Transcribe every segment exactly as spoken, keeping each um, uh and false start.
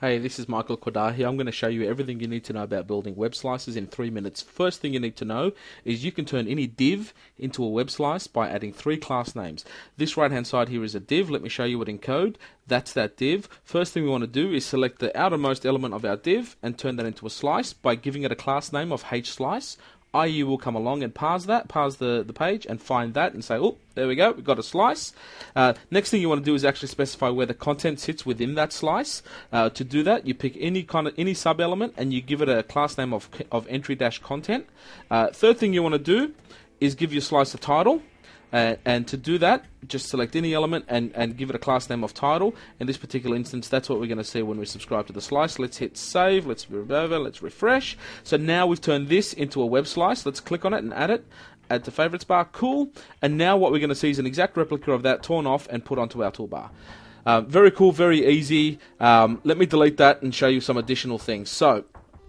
Hey, this is Michael Kodar here. I'm going to show you everything you need to know about building web slices in three minutes. First thing you need to know is you can turn any div into a web slice by adding three class names. This right hand side here is a div. Let me show you it in code. That's that div. First thing we want to do is select the outermost element of our div and turn that into a slice by giving it a class name of hslice. I E will come along and parse that, parse the, the page and find that and say, oh, there we go, we've got a slice. Uh, next thing you want to do is actually specify where the content sits within that slice. Uh, to do that, you pick any kind of any sub-element and you give it a class name of, of entry-content. Uh, third thing you want to do is give your slice a title. Uh, and to do that, just select any element and, and give it a class name of title. In this particular instance, that's what we're going to see when we subscribe to the slice. Let's hit save, let's move over, let's refresh. So now we've turned this into a web slice. Let's click on it and add it. Add to favorites bar, cool. And now what we're going to see is an exact replica of that torn off and put onto our toolbar. Uh, very cool, very easy. Um, let me delete that and show you some additional things. So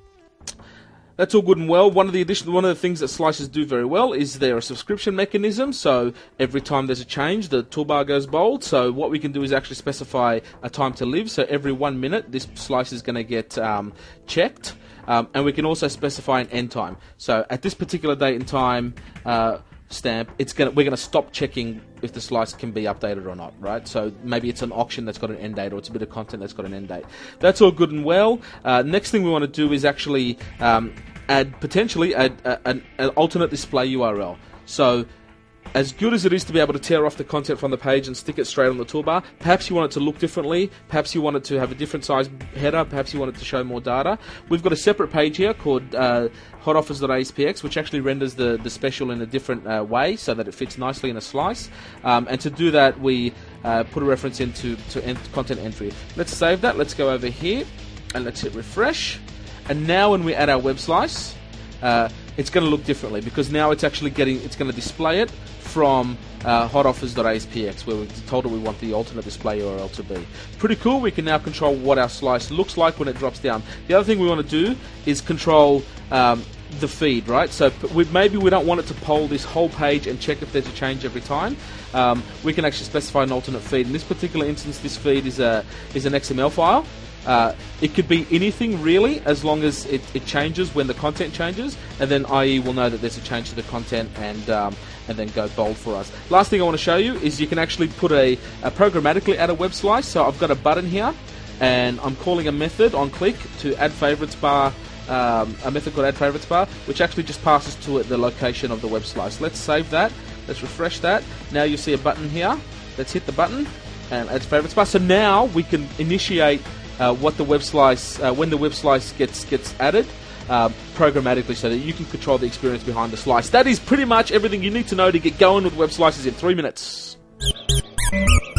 that's all good and well. One of the addition, one of the things that slices do very well is they're a subscription mechanism. So every time there's a change, the toolbar goes bold. So what we can do is actually specify a time to live. So every one minute, this slice is going to get um, checked. Um, and we can also specify an end time. So at this particular date and time uh, stamp, it's gonna we're going to stop checking if the slice can be updated or not, right? So maybe it's an auction that's got an end date, or it's a bit of content that's got an end date. That's all good and well. Uh, next thing we want to do is actually um, add potentially add uh, an, an alternate display U R L. So as good as it is to be able to tear off the content from the page and stick it straight on the toolbar, perhaps you want it to look differently, perhaps you want it to have a different size header, perhaps you want it to show more data. We've got a separate page here called uh, hot offers dot A S P X, which actually renders the, the special in a different uh, way so that it fits nicely in a slice. Um, and to do that, we uh, put a reference into to ent content entry. Let's save that. Let's go over here and let's hit refresh. And now when we add our web slice, uh, it's going to look differently because now it's actually getting, it's going to display it from uh, hot offers dot A S P X, where we've told it we want the alternate display U R L to be. Pretty cool. We can now control what our slice looks like when it drops down. The other thing we want to do is control um, the feed, right? So we, maybe we don't want it to poll this whole page and check if there's a change every time. Um, we can actually specify an alternate feed. In this particular instance, this feed is a is an X M L file. Uh, it could be anything really, as long as it, it changes when the content changes, and then I E will know that there's a change to the content and um, and then go bold for us. Last thing I want to show you is you can actually put a, a programmatically add a web slice. So I've got a button here, and I'm calling a method on click to add favorites bar, um, a method called add favorites bar, which actually just passes to it the location of the web slice. Let's save that. Let's refresh that. Now you see a button here. Let's hit the button and add favorites bar. So now we can initiate Uh, what the web slice, uh, when the web slice gets gets added, uh, programmatically, so that you can control the experience behind the slice. That is pretty much everything you need to know to get going with web slices in three minutes.